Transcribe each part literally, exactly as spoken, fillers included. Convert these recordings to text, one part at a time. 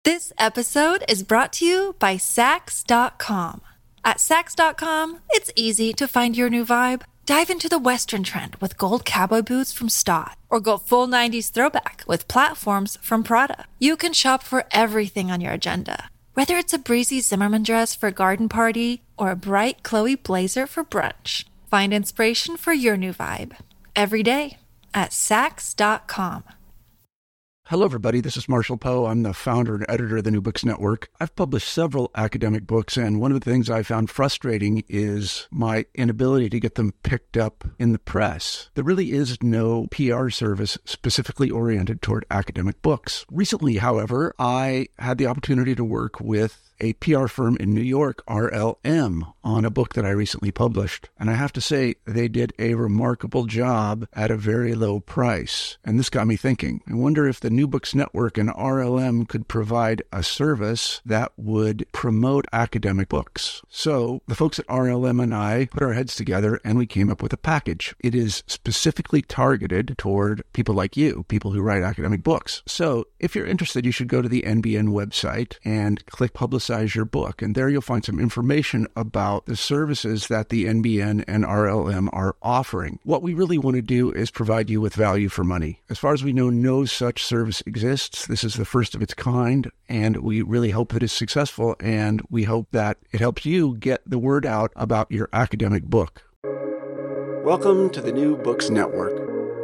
This episode is brought to you by Saks dot com. At Saks dot com, it's easy to find your new vibe. Dive into the Western trend with gold cowboy boots from Staud, or go full nineties throwback with platforms from Prada. You can shop for everything on your agenda, whether it's a breezy Zimmermann dress for a garden party or a bright Chloe blazer for brunch. Find inspiration for your new vibe every day at Saks dot com. Hello, everybody. This is Marshall Poe. I'm the founder and editor of the New Books Network. I've published several academic books, and one of the things I found frustrating is my inability to get them picked up in the press. There really is no P R service specifically oriented toward academic books. Recently, however, I had the opportunity to work with a P R firm in New York, R L M, on a book that I recently published. And I have to say, they did a remarkable job at a very low price. And this got me thinking. I wonder if the New Books Network and R L M could provide a service that would promote academic books. So the folks at R L M and I put our heads together and we came up with a package. It is specifically targeted toward people like you, people who write academic books. So if you're interested, you should go to the N B N website and click Publicize your book. And there you'll find some information about the services that the N B N and R L M are offering. What we really want to do is provide you with value for money. As far as we know, no such service exists. This is the first of its kind, and we really hope that it's successful, and we hope that it helps you get the word out about your academic book. Welcome to the New Books Network.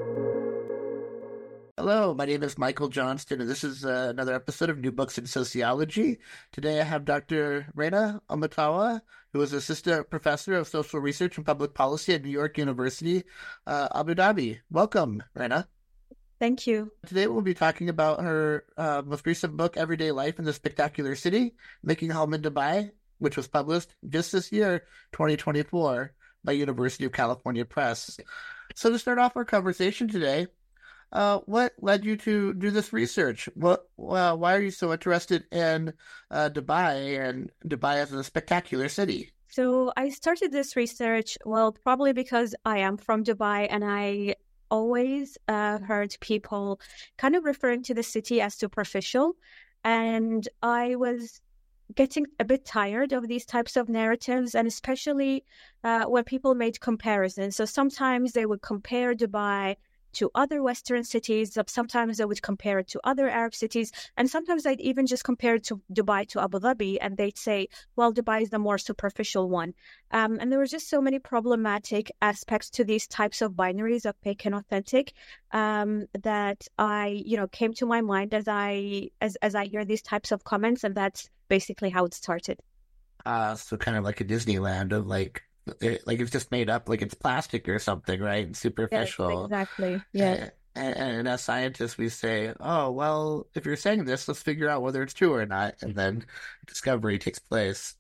Hello, my name is Michael Johnston, and this is uh, another episode of New Books in Sociology. Today I have Doctor Reina Omothawa, who is Assistant Professor of Social Research and Public Policy at New York University, uh, Abu Dhabi. Welcome, Reina. Thank you. Today we'll be talking about her uh, most recent book, Everyday Life in the Spectacular City, Making Home in Dubai, which was published just this year, twenty twenty-four, by University of California Press. So to start off our conversation today, Uh, what led you to do this research? What, uh, why are you so interested in uh, Dubai and Dubai as a spectacular city? So I started this research, well, probably because I am from Dubai, and I always uh, heard people kind of referring to the city as superficial. And I was getting a bit tired of these types of narratives, and especially uh, when people made comparisons. So sometimes they would compare Dubai to other Western cities. Sometimes I would compare it to other Arab cities. And sometimes I'd even just compare it to Dubai to Abu Dhabi. And they'd say, well, Dubai is the more superficial one. Um, and there were just so many problematic aspects to these types of binaries of fake and authentic um, that I, you know, came to my mind as I, as, as I hear these types of comments. And that's basically how it started. Uh, so kind of like a Disneyland of like, It, like it's just made up, like it's plastic or something, right? And superficial. Yes, exactly. Yeah. And, and, and as scientists, we say, oh, well, if you're saying this, let's figure out whether it's true or not. And then discovery takes place.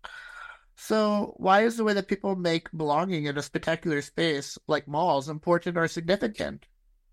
So why is the way that people make belonging in a spectacular space like malls important or significant?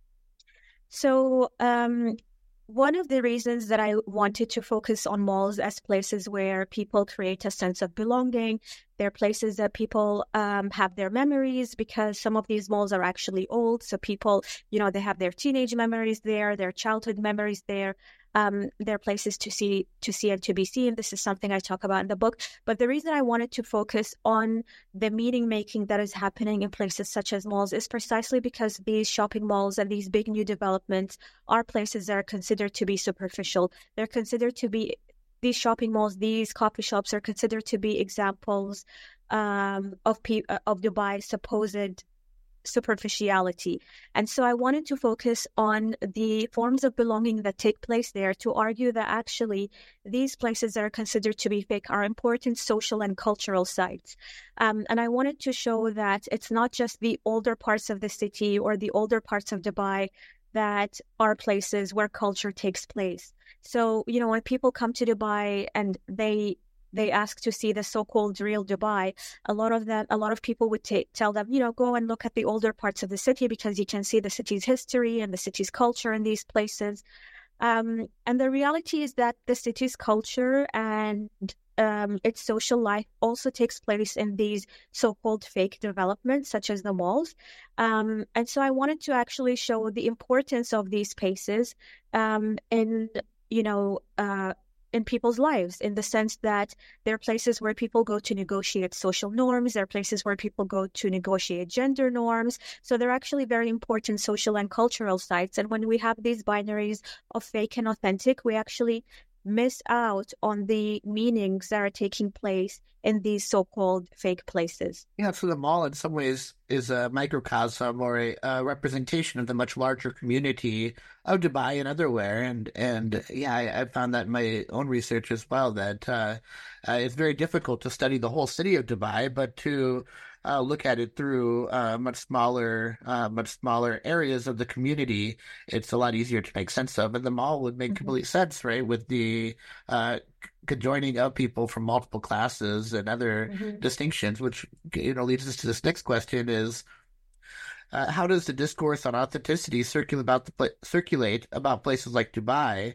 So, um, one of the reasons that I wanted to focus on malls as places where people create a sense of belonging, they're places that people um, have their memories, because some of these malls are actually old. So people, you know, they have their teenage memories there, their childhood memories there. Um, they're places to see, to see and to be seen. This is something I talk about in the book. But the reason I wanted to focus on the meaning making that is happening in places such as malls is precisely because these shopping malls and these big new developments are places that are considered to be superficial. They're considered to be, these shopping malls, these coffee shops are considered to be examples um, of, pe- of Dubai's supposed superficiality. And so I wanted to focus on the forms of belonging that take place there to argue that actually these places that are considered to be fake are important social and cultural sites. Um, and I wanted to show that it's not just the older parts of the city or the older parts of Dubai that are places where culture takes place. So, you know, when people come to Dubai and they they ask to see the so-called real Dubai, a lot of them, a lot of people would t- tell them, you know, go and look at the older parts of the city because you can see the city's history and the city's culture in these places. Um, and the reality is that the city's culture and um, its social life also takes place in these so-called fake developments, such as the malls. Um, and so I wanted to actually show the importance of these spaces um, in, you know, uh, in people's lives, in the sense that there are places where people go to negotiate social norms. There are places where people go to negotiate gender norms. So they're actually very important social and cultural sites. And when we have these binaries of fake and authentic, we actually miss out on the meanings that are taking place in these so-called fake places. Yeah, so the mall in some ways is a microcosm or a, a representation of the much larger community of Dubai and otherwhere. And, and yeah, I, I found that in my own research as well, that uh, uh, it's very difficult to study the whole city of Dubai, but to uh, look at it through uh, much smaller, uh, much smaller areas of the community, it's a lot easier to make sense of. And the mall would make mm-hmm. complete sense, right, with the uh, conjoining of people from multiple classes and other mm-hmm. distinctions, which, you know, leads us to this next question is, uh, how does the discourse on authenticity circulate about, the pla- circulate about places like Dubai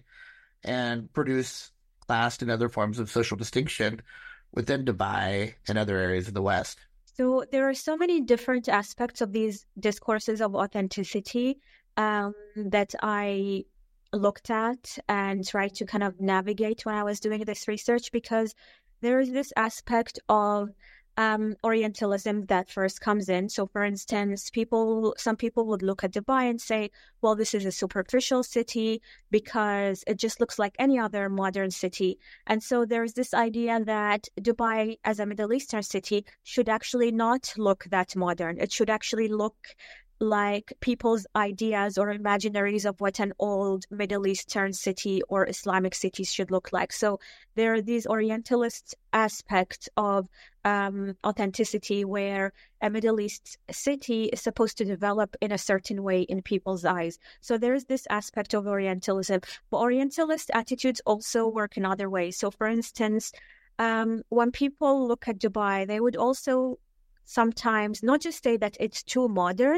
and produce class and other forms of social distinction within Dubai and other areas of the West? So there are so many different aspects of these discourses of authenticity um, that I looked at and tried to kind of navigate when I was doing this research, because there is this aspect of um, Orientalism that first comes in. So, for instance, people, some people would look at Dubai and say, well, this is a superficial city because it just looks like any other modern city. And so there's this idea that Dubai as a Middle Eastern city should actually not look that modern. It should actually look like people's ideas or imaginaries of what an old Middle Eastern city or Islamic cities should look like. So there are these Orientalist aspects of um, authenticity where a Middle East city is supposed to develop in a certain way in people's eyes. So there is this aspect of Orientalism. But Orientalist attitudes also work in other ways. So for instance, um, when people look at Dubai, they would also sometimes not just say that it's too modern,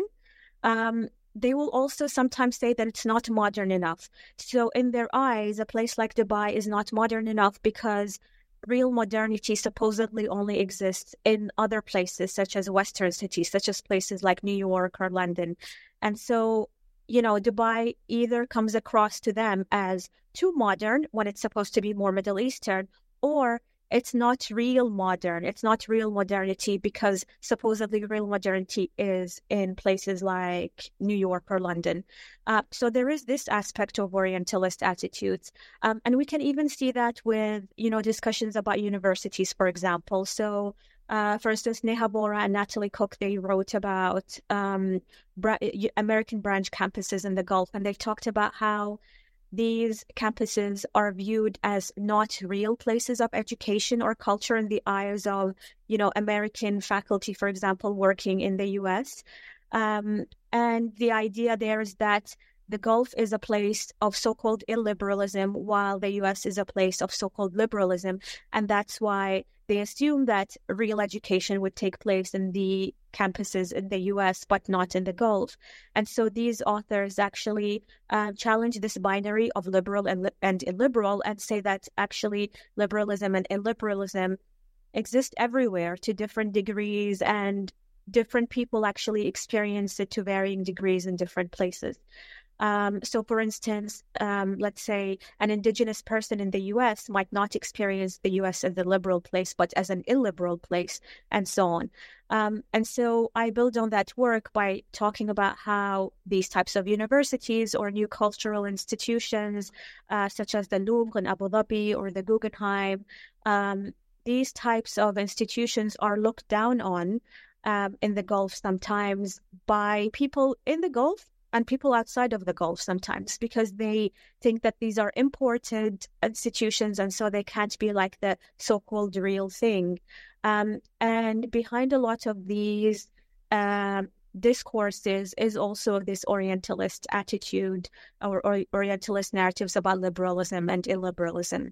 Um, they will also sometimes say that it's not modern enough. So in their eyes, a place like Dubai is not modern enough because real modernity supposedly only exists in other places, such as Western cities, such as places like New York or London. And so, you know, Dubai either comes across to them as too modern when it's supposed to be more Middle Eastern, or it's not real modern. It's not real modernity because supposedly real modernity is in places like New York or London. Uh, so there is this aspect of Orientalist attitudes. Um, and we can even see that with, you know, discussions about universities, for example. So, uh, for instance, Neha Bora and Natalie Cook, they wrote about um, bra- American branch campuses in the Gulf, and they talked about how these campuses are viewed as not real places of education or culture in the eyes of, you know, American faculty, for example, working in the U S. Um, and the idea there is that the Gulf is a place of so-called illiberalism, while the U S is a place of so-called liberalism. And that's why they assume that real education would take place in the campuses in the U S, but not in the Gulf. And so these authors actually uh, challenge this binary of liberal and, and illiberal and say that actually liberalism and illiberalism exist everywhere to different degrees, and different people actually experience it to varying degrees in different places. Um, so, for instance, um, let's say an indigenous person in the U S might not experience the U S as a liberal place, but as an illiberal place, and so on. Um, and so I build on that work by talking about how these types of universities or new cultural institutions, uh, such as the Louvre in Abu Dhabi or the Guggenheim, um, these types of institutions are looked down on um, in the Gulf sometimes by people in the Gulf and people outside of the Gulf sometimes, because they think that these are imported institutions and so they can't be like the so-called real thing. Um, and behind a lot of these uh, discourses is also this Orientalist attitude or, or Orientalist narratives about liberalism and illiberalism.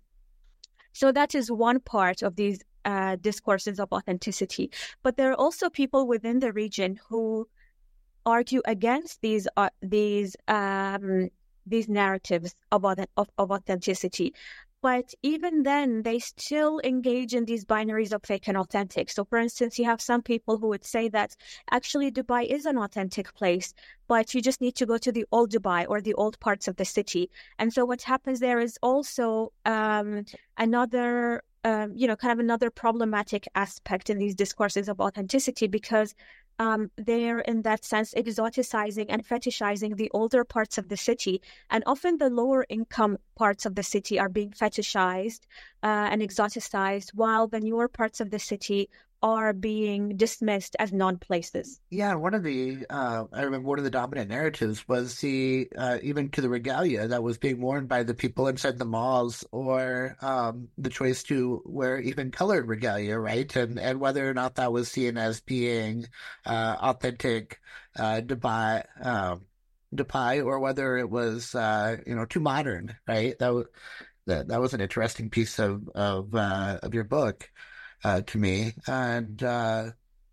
So that is one part of these uh, discourses of authenticity. But there are also people within the region who argue against these uh, these um, these narratives of, of of authenticity. But even then, they still engage in these binaries of fake and authentic. So, for instance, you have some people who would say that actually Dubai is an authentic place, but you just need to go to the old Dubai or the old parts of the city. And so what happens there is also um, another, um, you know, kind of another problematic aspect in these discourses of authenticity, because Um, they're in that sense exoticizing and fetishizing the older parts of the city, and often the lower income parts of the city are being fetishized uh, and exoticized, while the newer parts of the city are being dismissed as non-places. Yeah, one of the, uh, I remember one of the dominant narratives was the, uh, even to the regalia that was being worn by the people inside the malls, or um, the choice to wear even colored regalia, right? And and whether or not that was seen as being uh, authentic uh, Dubai, um, Dubai, or whether it was, uh, you know, too modern, right? That was, that, that was an interesting piece of, of, uh, of your book. Uh, to me. And uh,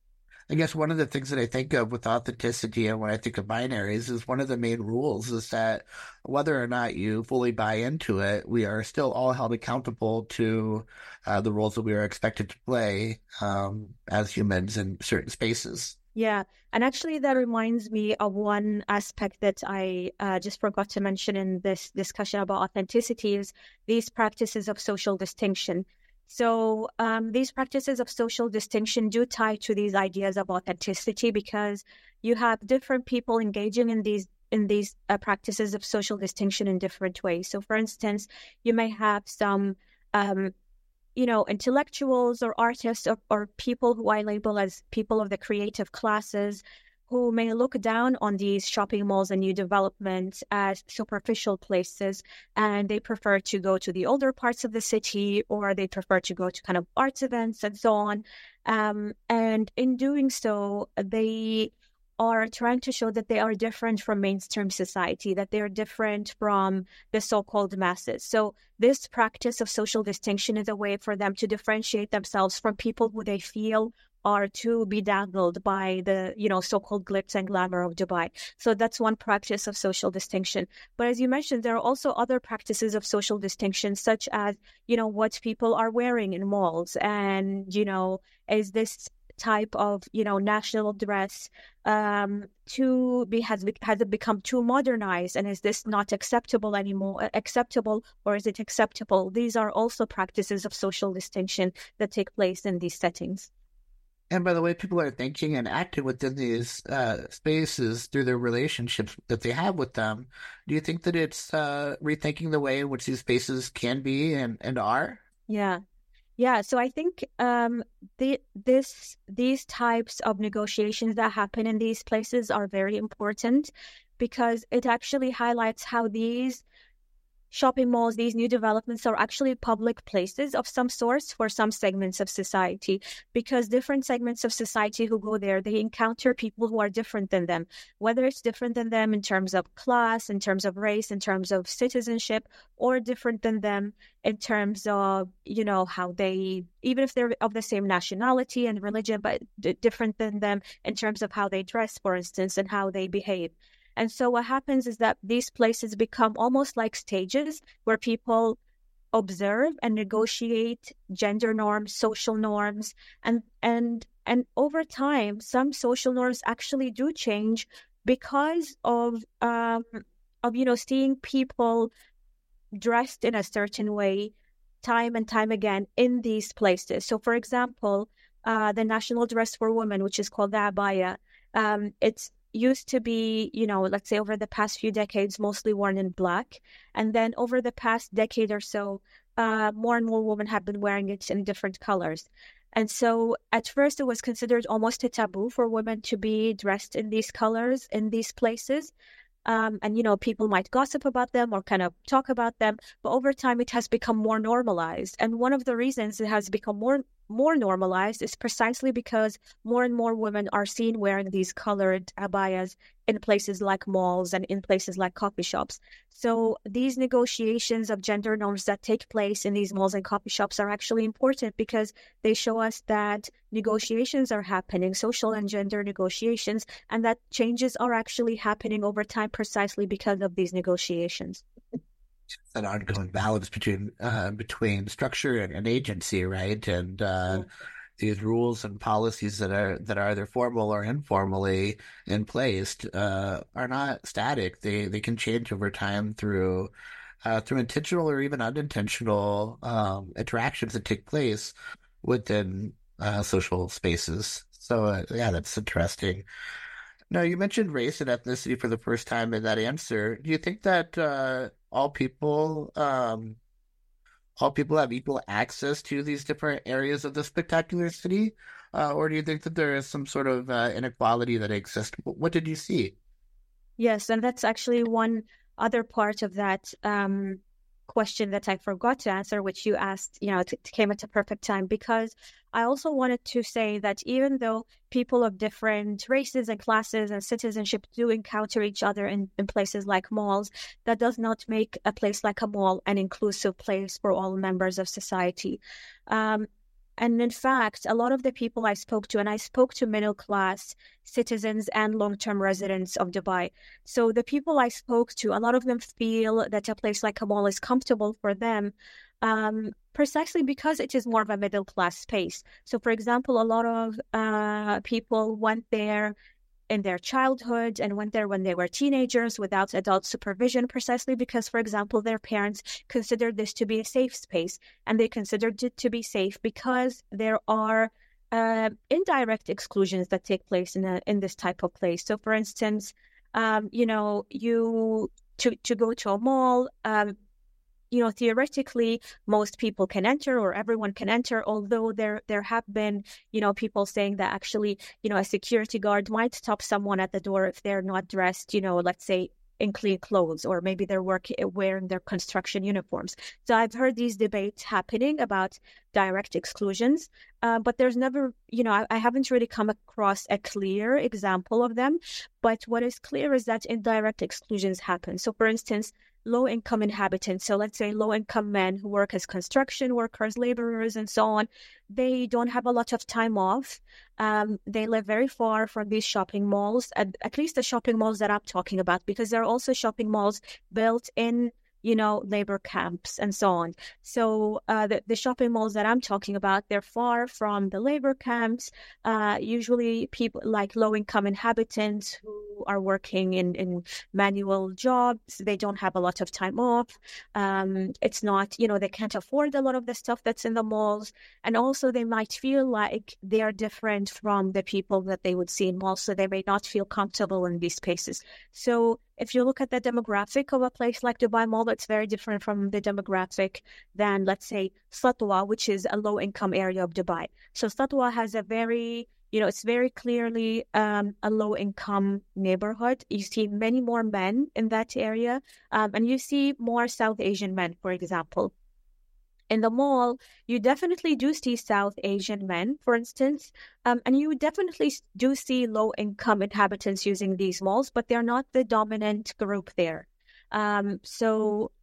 I guess one of the things that I think of with authenticity and when I think of binaries is one of the main rules is that whether or not you fully buy into it, we are still all held accountable to uh, the roles that we are expected to play um, as humans in certain spaces. Yeah. And actually, that reminds me of one aspect that I uh, just forgot to mention in this discussion about authenticity is these practices of social distinction. So um, these practices of social distinction do tie to these ideas of authenticity, because you have different people engaging in these in these uh, practices of social distinction in different ways. So, for instance, you may have some, um, you know, intellectuals or artists or, or people who I label as people of the creative classes, who may look down on these shopping malls and new developments as superficial places, and they prefer to go to the older parts of the city, or they prefer to go to kind of arts events and so on. Um, and in doing so, they are trying to show that they are different from mainstream society, that they're different from the so-called masses. So this practice of social distinction is a way for them to differentiate themselves from people who they feel are to be dangled by the, you know, so-called glitz and glamour of Dubai. So that's one practice of social distinction. But as you mentioned, there are also other practices of social distinction, such as, you know, what people are wearing in malls. And, you know, is this type of, you know, national dress um, to be, has, has it become too modernized? And is this not acceptable anymore, acceptable, or is it acceptable? These are also practices of social distinction that take place in these settings. And by the way, people are thinking and acting within these uh, spaces through their relationships that they have with them. Do you think that it's uh, rethinking the way in which these spaces can be and, and are? Yeah. Yeah. So I think um, the, this these types of negotiations that happen in these places are very important, because it actually highlights how these shopping malls, these new developments are actually public places of some sort for some segments of society, because different segments of society who go there, they encounter people who are different than them, whether it's different than them in terms of class, in terms of race, in terms of citizenship, or different than them in terms of, you know, how they, even if they're of the same nationality and religion, but d- different than them in terms of how they dress, for instance, and how they behave. And so what happens is that these places become almost like stages where people observe and negotiate gender norms, social norms, and and and over time, some social norms actually do change because of um of you know seeing people dressed in a certain way time and time again in these places. So, for example, uh, the national dress for women, which is called the abaya, um, it's used to be, you know, let's say over the past few decades, mostly worn in black. And then over the past decade or so, uh, more and more women have been wearing it in different colors. And so at first it was considered almost a taboo for women to be dressed in these colors in these places. Um, and, you know, people might gossip about them or kind of talk about them. But over time, it has become more normalized. And one of the reasons it has become more more normalized is precisely because more and more women are seen wearing these colored abayas in places like malls and in places like coffee shops. So these negotiations of gender norms that take place in these malls and coffee shops are actually important, because they show us that negotiations are happening, social and gender negotiations, and that changes are actually happening over time precisely because of these negotiations. an ongoing balance between uh, between structure and, and agency, right? And uh, yeah. these rules and policies that are that are either formal or informally in place uh, are not static. They they can change over time through uh, through intentional or even unintentional um, interactions that take place within uh, social spaces. So uh, yeah, that's interesting. Now, you mentioned race and ethnicity for the first time in that answer. Do you think that uh, all people, um, all people have equal access to these different areas of the spectacular city, uh, or do you think that there is some sort of uh, inequality that exists? What did you see? Yes, and that's actually one other part of that um, question that I forgot to answer, which you asked, you know, it, it came at a perfect time, because I also wanted to say that even though people of different races and classes and citizenship do encounter each other in, in places like malls, that does not make a place like a mall an inclusive place for all members of society. Um, And in fact, a lot of the people I spoke to, and I spoke to middle class citizens and long-term residents of Dubai. So the people I spoke to, a lot of them feel that a place like a mall is comfortable for them um, precisely because it is more of a middle class space. So for example, a lot of uh, people went there in their childhood and went there when they were teenagers without adult supervision, precisely because, for example, their parents considered this to be a safe space, and they considered it to be safe because there are uh, indirect exclusions that take place in a, in this type of place. So, for instance, um, you know, you to to go to a mall. Um, You know, theoretically, most people can enter or everyone can enter, although there there have been, you know, people saying that actually, you know, a security guard might stop someone at the door if they're not dressed, you know, let's say in clean clothes, or maybe they're working, wearing their construction uniforms. So I've heard these debates happening about direct exclusions, uh, but there's never, you know, I, I haven't really come across a clear example of them. But what is clear is that indirect exclusions happen. So for instance, low-income inhabitants, so let's say low-income men who work as construction workers, laborers, and so on, they don't have a lot of time off. Um, they live very far from these shopping malls, at, at least the shopping malls that I'm talking about, because there are also shopping malls built in, you know, labor camps and so on. So uh, the, the shopping malls that I'm talking about, they're far from the labor camps. Uh, usually people like low-income inhabitants who are working in, in manual jobs, they don't have a lot of time off. Um, it's not, you know, they can't afford a lot of the stuff that's in the malls. And also they might feel like they are different from the people that they would see in malls, so they may not feel comfortable in these spaces. So if you look at the demographic of a place like Dubai Mall, it's very different from the demographic than, let's say, Satwa, which is a low-income area of Dubai. So Satwa has a very, you know, it's very clearly um, a low-income neighborhood. You see many more men in that area, um, and you see more South Asian men, for example. In the mall, you definitely do see South Asian men, for instance, um, and you definitely do see low-income inhabitants using these malls, but they're not the dominant group there. Um, so,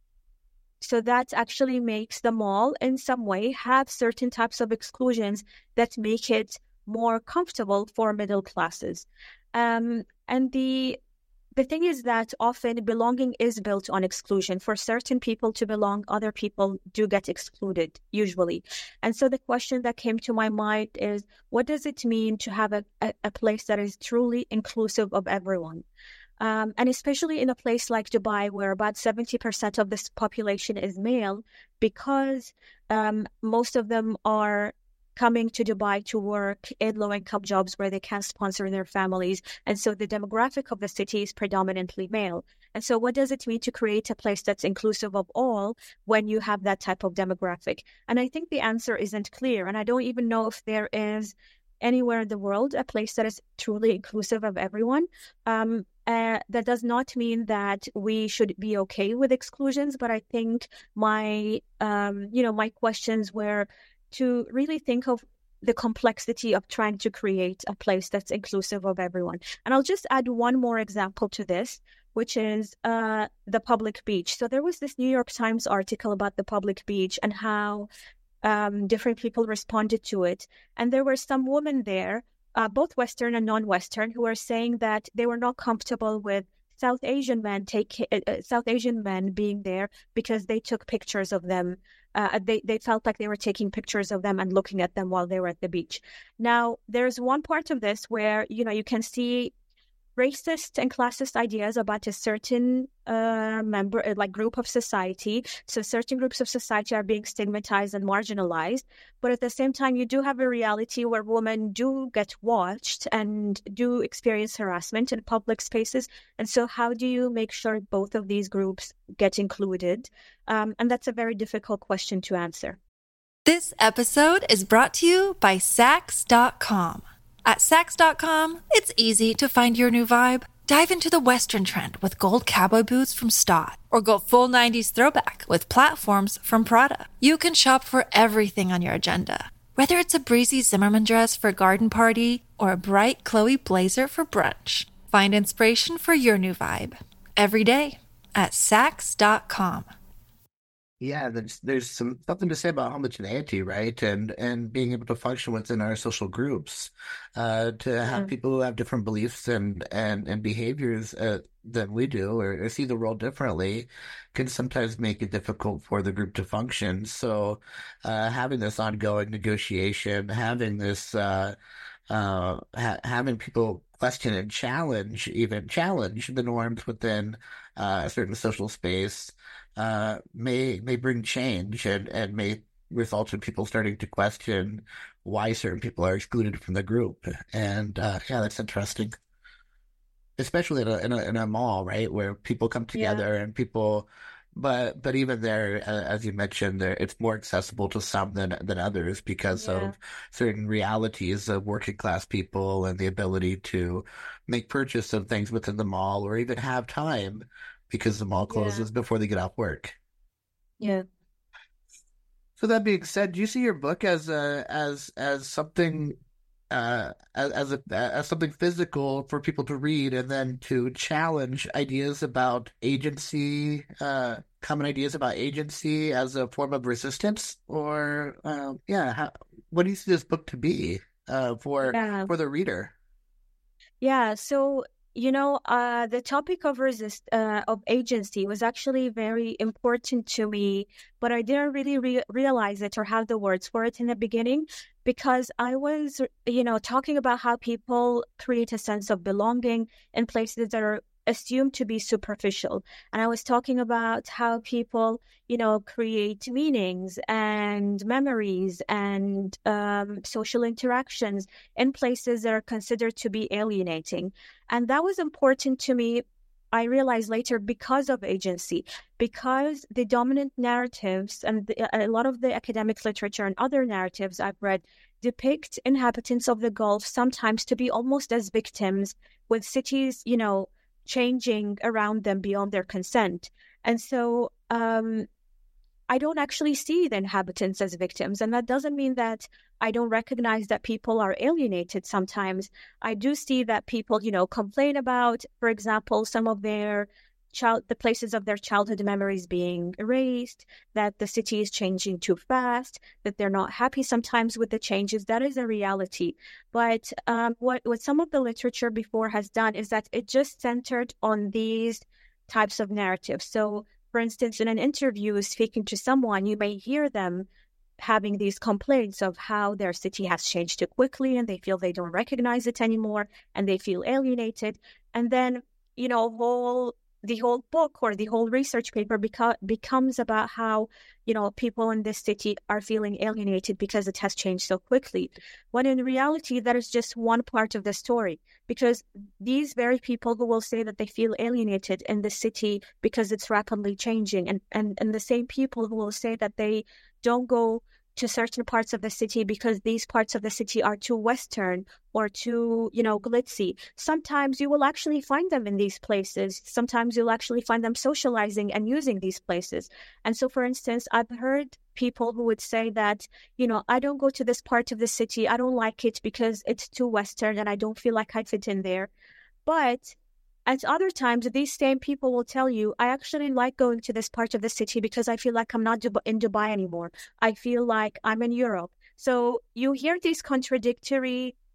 so that actually makes the mall, in some way, have certain types of exclusions that make it more comfortable for middle classes. Um, and the The thing is that often belonging is built on exclusion. For certain people to belong, other people do get excluded, usually. And so the question that came to my mind is, what does it mean to have a, a, a place that is truly inclusive of everyone? Um, and especially in a place like Dubai, where about seventy percent of this population is male, because um, most of them are coming to Dubai to work in low-income jobs where they can sponsor their families. And so the demographic of the city is predominantly male. And so what does it mean to create a place that's inclusive of all when you have that type of demographic? And I think the answer isn't clear. And I don't even know if there is anywhere in the world a place that is truly inclusive of everyone. Um, uh, that does not mean that we should be okay with exclusions. But I think my, um, you know, my questions were to really think of the complexity of trying to create a place that's inclusive of everyone. And I'll just add one more example to this, which is uh, the public beach. So there was this New York Times article about the public beach and how um, different people responded to it. And there were some women there, uh, both Western and non-Western, who were saying that they were not comfortable with South Asian men take uh, South Asian men being there because they took pictures of them. Uh, they they felt like they were taking pictures of them and looking at them while they were at the beach. Now, there's one part of this where, you know, you can see racist and classist ideas about a certain uh, member, like group of society. So certain groups of society are being stigmatized and marginalized. But at the same time, you do have a reality where women do get watched and do experience harassment in public spaces. And so how do you make sure both of these groups get included? Um, and that's a very difficult question to answer. This episode is brought to you by Saks dot com. At Saks dot com, it's easy to find your new vibe. Dive into the Western trend with gold cowboy boots from Stott, or go full nineties throwback with platforms from Prada. You can shop for everything on your agenda, whether it's a breezy Zimmermann dress for a garden party or a bright Chloe blazer for brunch. Find inspiration for your new vibe every day at Saks dot com. Yeah, there's there's some something to say about homogeneity, right? And and being able to function within our social groups, uh, to have Mm. people who have different beliefs and and and behaviors uh, than we do, or, or see the world differently, can sometimes make it difficult for the group to function. So, uh, having this ongoing negotiation, having this uh, uh, ha having people question and challenge, even challenge the norms within uh, a certain social space. Uh, may may bring change and, and may result in people starting to question why certain people are excluded from the group. And uh, yeah, that's interesting, especially in a, in a in a mall, right, where people come Yeah. together and people. But but even there, uh, as you mentioned, there it's more accessible to some than than others because Yeah. of certain realities of working class people and the ability to make purchase of things within the mall or even have time because the mall Yeah. closes before they get off work. Yeah. So that being said, do you see your book as a as as something uh as as a as something physical for people to read and then to challenge ideas about agency, uh common ideas about agency as a form of resistance? Or uh, yeah, how, what do you see this book to be uh for Yeah. for the reader? Yeah, so you know, uh, the topic of resist uh, of agency was actually very important to me, but I didn't really re realize it or have the words for it in the beginning because I was, you know, talking about how people create a sense of belonging in places that are assumed to be superficial. And I was talking about how people, you know, create meanings and memories and um, social interactions in places that are considered to be alienating. And that was important to me, I realized later, because of agency, because the dominant narratives and the, a lot of the academic literature and other narratives I've read depict inhabitants of the Gulf sometimes to be almost as victims, with cities, you know, changing around them beyond their consent. And so um, I don't actually see the inhabitants as victims. And that doesn't mean that I don't recognize that people are alienated sometimes. I do see that people, you know, complain about, for example, some of their child, the places of their childhood memories being erased, that the city is changing too fast, that they're not happy sometimes with the changes. That is a reality. But um, what, what some of the literature before has done is that it just centered on these types of narratives. So, for instance, in an interview, speaking to someone, you may hear them having these complaints of how their city has changed too quickly and they feel they don't recognize it anymore and they feel alienated. And then, you know, whole the whole book or the whole research paper beca- becomes about how, you know, people in this city are feeling alienated because it has changed so quickly. When in reality, that is just one part of the story, because these very people who will say that they feel alienated in the city because it's rapidly changing, and, and, and the same people who will say that they don't go to certain parts of the city because these parts of the city are too Western or too, you know, glitzy. Sometimes you will actually find them in these places. Sometimes you'll actually find them socializing and using these places. And so, for instance, I've heard people who would say that, you know, I don't go to this part of the city. I don't like it because it's too Western and I don't feel like I fit in there. But at other times, these same people will tell you, I actually like going to this part of the city because I feel like I'm not in Dubai anymore. I feel like I'm in Europe. So you hear these contradictory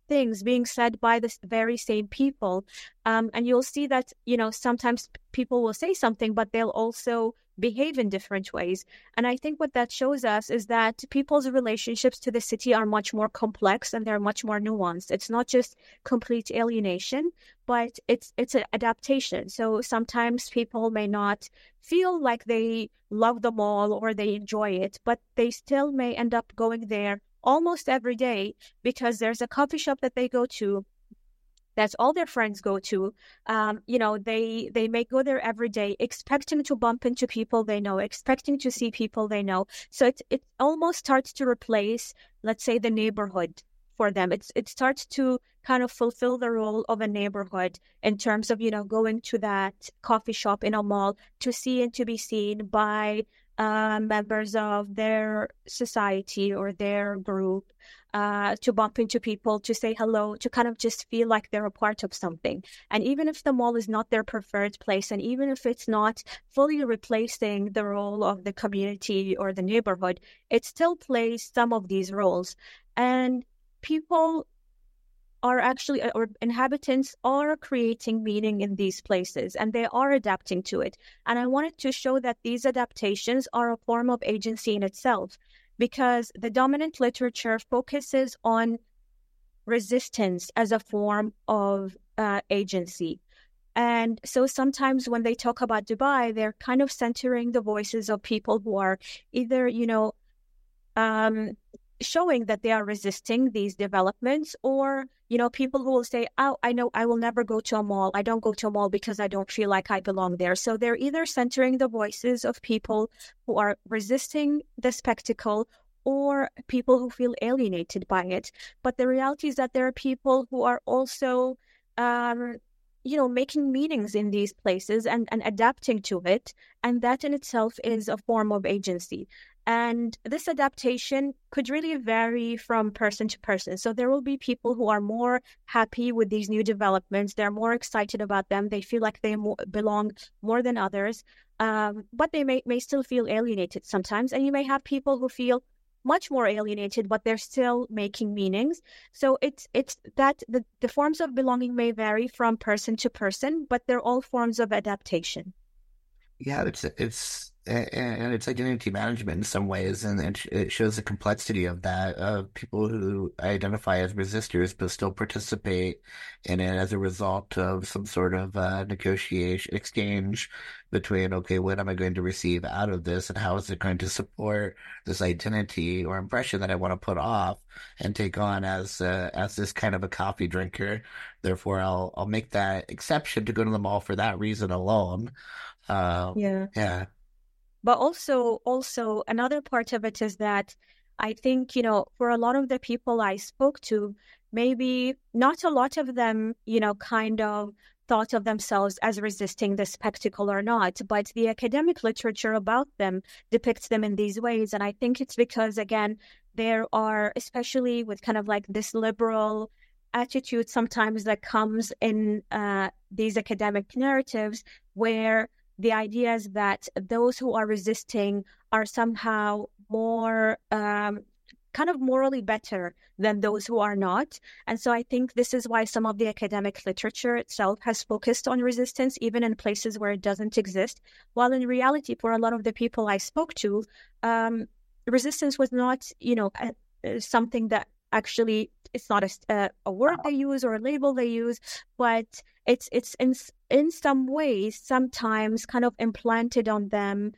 things being said by the very same people. Um, and you'll see that, you know, sometimes people will say something, but they'll also behave in different ways. And I think what that shows us is that people's relationships to the city are much more complex and they're much more nuanced. It's not just complete alienation, but it's it's an adaptation. So sometimes people may not feel like they love the mall or they enjoy it, but they still may end up going there almost every day because there's a coffee shop that they go to. That's all their friends go to. Um, you know, they they may go there every day, expecting to bump into people they know, expecting to see people they know. So it it almost starts to replace, let's say, the neighborhood for them. It's it starts to kind of fulfill the role of a neighborhood in terms of, you know, going to that coffee shop in a mall to see and to be seen by uh, members of their society or their group. Uh, to bump into people, to say hello, to kind of just feel like they're a part of something. And even if the mall is not their preferred place, and even if it's not fully replacing the role of the community or the neighborhood, it still plays some of these roles. And people are actually, or inhabitants are creating meaning in these places, and they are adapting to it. And I wanted to show that these adaptations are a form of agency in itself, because the dominant literature focuses on resistance as a form of uh, agency. And so sometimes when they talk about Dubai, they're kind of centering the voices of people who are either, you know, um, showing that they are resisting these developments, or, you know, people who will say, oh, I know I will never go to a mall. I don't go to a mall because I don't feel like I belong there. So they're either centering the voices of people who are resisting the spectacle or people who feel alienated by it. But the reality is that there are people who are also, um, you know, making meanings in these places and, and adapting to it. And that in itself is a form of agency. And this adaptation could really vary from person to person. So there will be people who are more happy with these new developments. They're more excited about them. They feel like they mo- belong more than others. Um, but they may, may still feel alienated sometimes. And you may have people who feel much more alienated, but they're still making meanings. So it's it's that the, the forms of belonging may vary from person to person, but they're all forms of adaptation. Yeah, it's it's and it's identity management in some ways, and it, it shows the complexity of that, of people who identify as resistors but still participate in it as a result of some sort of uh, negotiation, exchange between, okay, what am I going to receive out of this, and how is it going to support this identity or impression that I want to put off and take on as uh, as this kind of a coffee drinker. Therefore, I'll I'll make that exception to go to the mall for that reason alone. Uh, yeah. Yeah. But also, also another part of it is that I think, you know, for a lot of the people I spoke to, maybe not a lot of them, you know, kind of thought of themselves as resisting the spectacle or not, but the academic literature about them depicts them in these ways. And I think it's because, again, there are, especially with kind of like this liberal attitude sometimes that comes in uh, these academic narratives, where the idea is that those who are resisting are somehow more um, kind of morally better than those who are not. And so I think this is why some of the academic literature itself has focused on resistance, even in places where it doesn't exist. While in reality, for a lot of the people I spoke to, um, resistance was not, you know, a, something that actually, it's not a, a word they use or a label they use, but it's it's in in some ways sometimes kind of implanted on them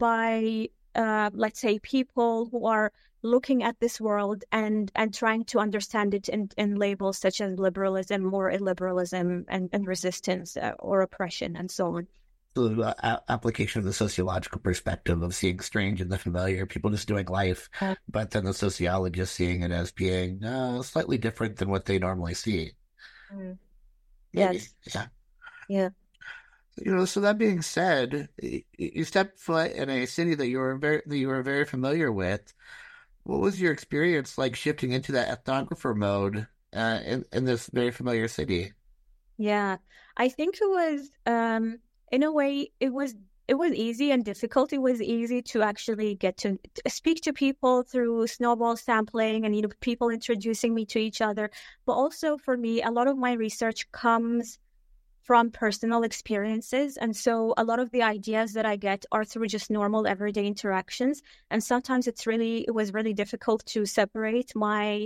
by, uh, let's say, people who are looking at this world and and trying to understand it in, in labels such as liberalism or illiberalism and, and resistance uh, or oppression and so on. The uh, application of the sociological perspective of seeing strange in the familiar, people just doing life, uh, but then the sociologist seeing it as being uh, slightly different than what they normally see. Mm. Yes. Yeah. Yeah. You know, so that being said, you stepped foot in a city that you were very that you were very familiar with. What was your experience like shifting into that ethnographer mode uh, in in this very familiar city? Yeah, I think it was. Um, In a way, it was it was easy and difficult. It was easy to actually get to, to speak to people through snowball sampling and, you know, people introducing me to each other. But also for me, a lot of my research comes from personal experiences. And so a lot of the ideas that I get are through just normal everyday interactions. And sometimes it's really, it was really difficult to separate my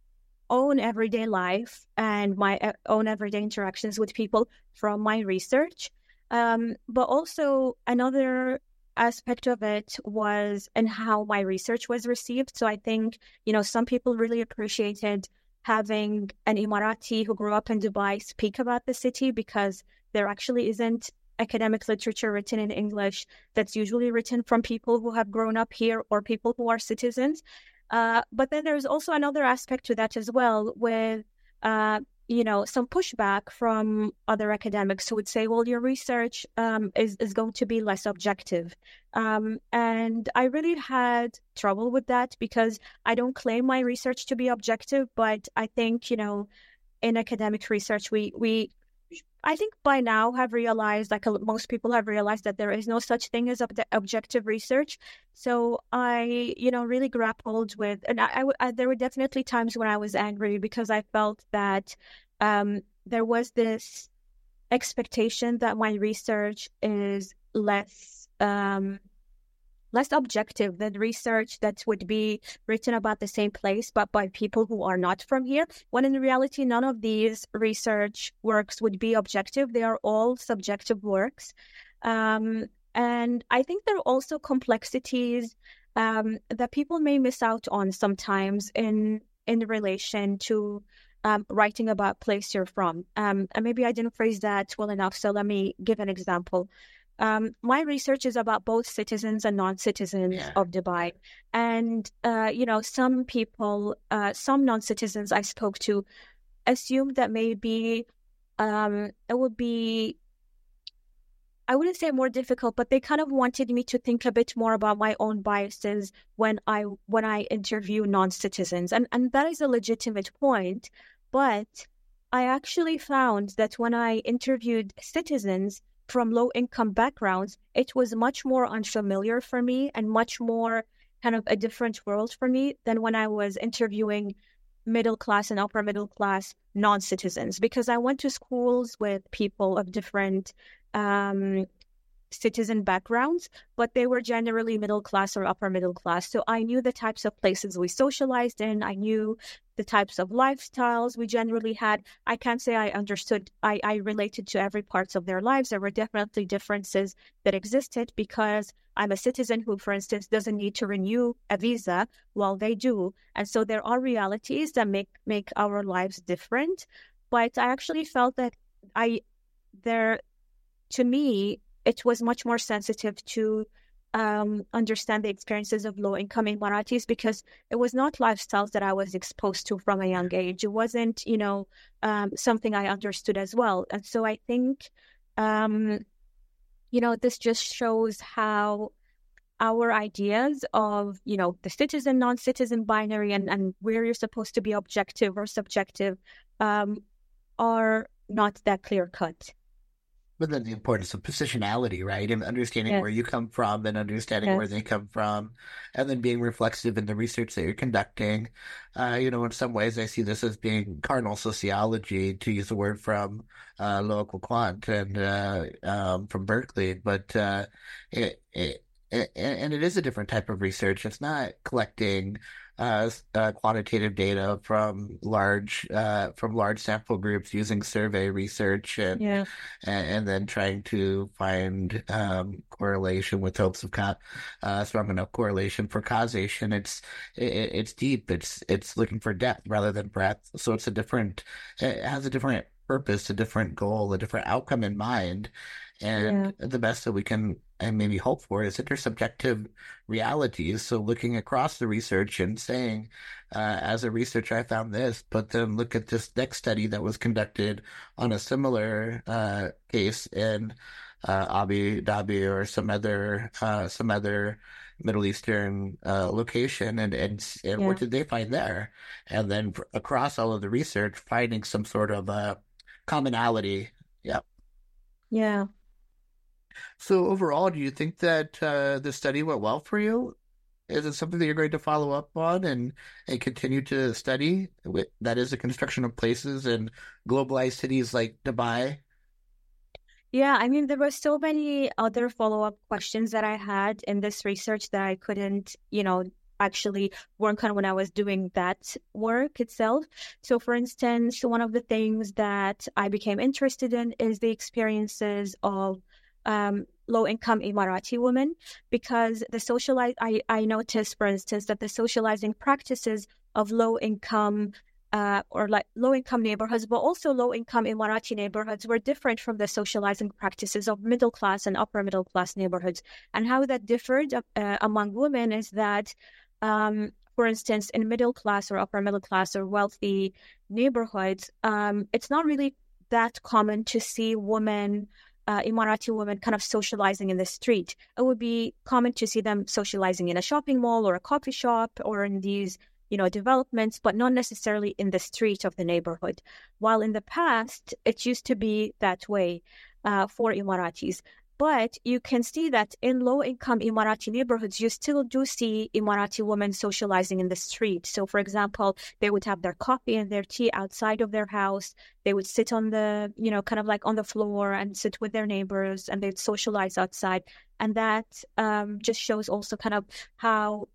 own everyday life and my own everyday interactions with people from my research. Um, but also another aspect of it was in how my research was received. So I think, you know, some people really appreciated having an Emirati who grew up in Dubai speak about the city, because there actually isn't academic literature written in English that's usually written from people who have grown up here or people who are citizens. Uh, but then there's also another aspect to that as well, with, uh, you know, some pushback from other academics who would say, well, your research um, is, is going to be less objective. Um, and I really had trouble with that, because I don't claim my research to be objective, but I think, you know, in academic research, we, we I think by now have realized, like most people have realized, that there is no such thing as ob- objective research. So I, you know, really grappled with, and I, I, I, there were definitely times when I was angry, because I felt that um, there was this expectation that my research is less, um, less objective than research that would be written about the same place, but by people who are not from here, when in reality, none of these research works would be objective. They are all subjective works. Um, and I think there are also complexities um, that people may miss out on sometimes in, in relation to um, writing about place you're from. Um, and maybe I didn't phrase that well enough, so let me give an example. Um, my research is about both citizens and non-citizens yeah. of Dubai. And, uh, you know, some people, uh, some non-citizens I spoke to assumed that maybe um, it would be, I wouldn't say more difficult, but they kind of wanted me to think a bit more about my own biases when I when I interview non-citizens. And, and that is a legitimate point. But I actually found that when I interviewed citizens from low-income backgrounds, it was much more unfamiliar for me and much more kind of a different world for me than when I was interviewing middle-class and upper-middle-class non-citizens, because I went to schools with people of different um, citizen backgrounds, but they were generally middle-class or upper-middle-class. So I knew the types of places we socialized in. I knew the types of lifestyles we generally had. I can't say I understood, I, I related to every part of their lives. There were definitely differences that existed, because I'm a citizen who, for instance, doesn't need to renew a visa while they do. And so there are realities that make, make our lives different. But I actually felt that I, there, to me, it was much more sensitive to Um, understand the experiences of low-income Emiratis, because it was not lifestyles that I was exposed to from a young age. It wasn't, you know, um, something I understood as well. And so I think, um, you know, this just shows how our ideas of, you know, the citizen, non-citizen binary and, and where you're supposed to be objective or subjective um, are not that clear-cut. But then the importance of positionality, right? And understanding yes. where you come from and understanding yes. where they come from, and then being reflexive in the research that you're conducting. Uh, you know, in some ways, I see this as being cardinal sociology, to use a word from uh, Loic Quant and uh, um, from Berkeley. But uh, it, it, it, and it is a different type of research. It's not collecting Uh, uh, quantitative data from large uh, from large sample groups using survey research and yeah. and, and then trying to find um, correlation with hopes of co- uh, strong enough correlation for causation. It's it, it's deep. It's it's looking for depth rather than breadth. So it's a different. It has a different purpose, a different goal, a different outcome in mind. And yeah. the best that we can and maybe hope for is intersubjective realities. So looking across the research and saying, uh, as a researcher, I found this, but then look at this next study that was conducted on a similar uh, case in uh, Abu Dhabi or some other uh, some other Middle Eastern uh, location, and and, and yeah. what did they find there? And then across all of the research, finding some sort of uh, commonality. Yeah. Yeah. So overall, do you think that uh, the study went well for you? Is it something that you're going to follow up on and, and continue to study? With, that is the construction of places in globalized cities like Dubai. Yeah, I mean, there were so many other follow-up questions that I had in this research that I couldn't, you know, actually work on when I was doing that work itself. So, for instance, one of the things that I became interested in is the experiences of um, low-income Emirati women, because the socialize, I, I noticed, for instance, that the socializing practices of low-income Uh, or like low-income neighborhoods, but also low-income Emirati neighborhoods were different from the socializing practices of middle-class and upper-middle-class neighborhoods. And how that differed uh, among women is that, um, for instance, in middle-class or upper-middle-class or wealthy neighborhoods, um, it's not really that common to see women, uh, Emirati women, kind of socializing in the street. It would be common to see them socializing in a shopping mall or a coffee shop or in these you know, developments, but not necessarily in the street of the neighborhood. While in the past, it used to be that way uh, for Emiratis. But you can see that in low-income Emirati neighborhoods, you still do see Emirati women socializing in the street. So, for example, they would have their coffee and their tea outside of their house. They would sit on the, you know, kind of like on the floor and sit with their neighbors, and they'd socialize outside. And that um, just shows also kind of how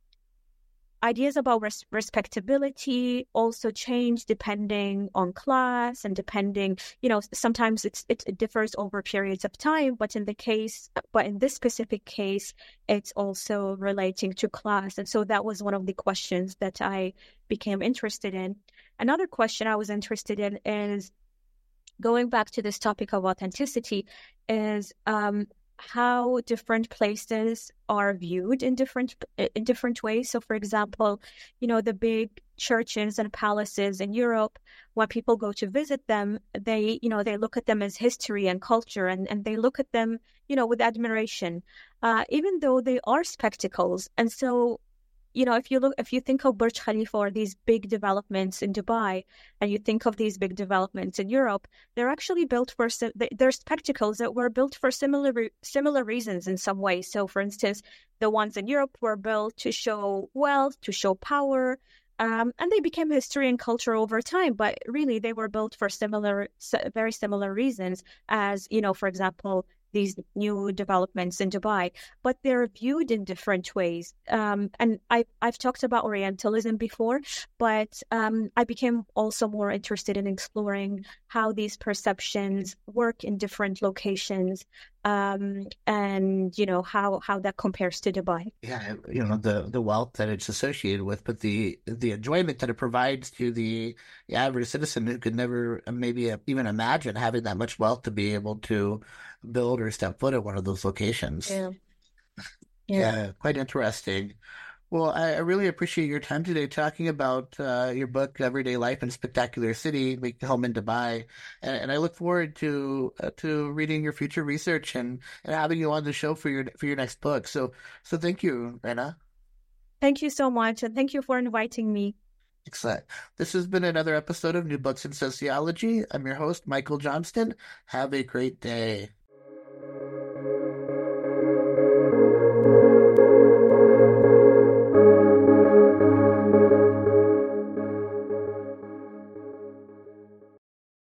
ideas about res- respectability also change depending on class and depending, you know, sometimes it's, it, it differs over periods of time, but in the case, but in this specific case, it's also relating to class. And so that was one of the questions that I became interested in. Another question I was interested in is, going back to this topic of authenticity, is um, how different places are viewed in different in different ways. So, for example, you know, the big churches and palaces in Europe, when people go to visit them, they, you know, they look at them as history and culture, and, and they look at them, you know, with admiration, uh, even though they are spectacles. And so, you know, if you look, if you think of Burj Khalifa or these big developments in Dubai, and you think of these big developments in Europe, they're actually built for, they're spectacles that were built for similar similar reasons in some way. So, for instance, the ones in Europe were built to show wealth, to show power, um, and they became history and culture over time. But really, they were built for similar, very similar reasons as, you know, for example, these new developments in Dubai, but they're viewed in different ways. Um, and I, I've talked about Orientalism before, but um, I became also more interested in exploring how these perceptions work in different locations, um, and, you know, how, how that compares to Dubai. Yeah, you know, the, the wealth that it's associated with, but the the enjoyment that it provides to the, the average citizen who could never maybe even imagine having that much wealth to be able to build or step foot at one of those locations. Yeah, yeah, yeah, quite interesting. Well, I, I really appreciate your time today talking about uh, your book, Everyday Life in a Spectacular City, Make Home in Dubai. And, and I look forward to uh, to reading your future research and, and having you on the show for your for your next book. So so thank you, Rena. Thank you so much. And thank you for inviting me. Excellent. This has been another episode of New Books in Sociology. I'm your host, Michael Johnston. Have a great day.